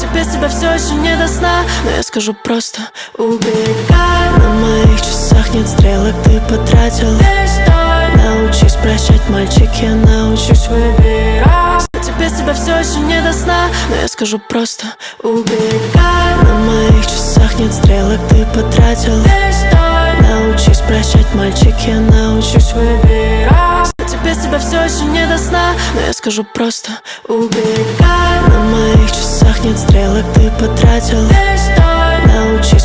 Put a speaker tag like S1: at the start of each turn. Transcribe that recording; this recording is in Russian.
S1: без тебя все еще не до сна. Но я скажу просто: убегай. На моих часах нет стрелок, ты потратил весь день. Научись прощать, мальчик, я научусь выбирать. Без тебя все еще не до сна. Но я скажу просто: убегай. На моих часах нет стрелок, ты потратил весь день. Научись прощать, мальчик, я научусь выбирать. Без тебя все еще не до сна. Но я скажу просто: убегай. На моих часах нет стрелок, ты потратил весь день. Научись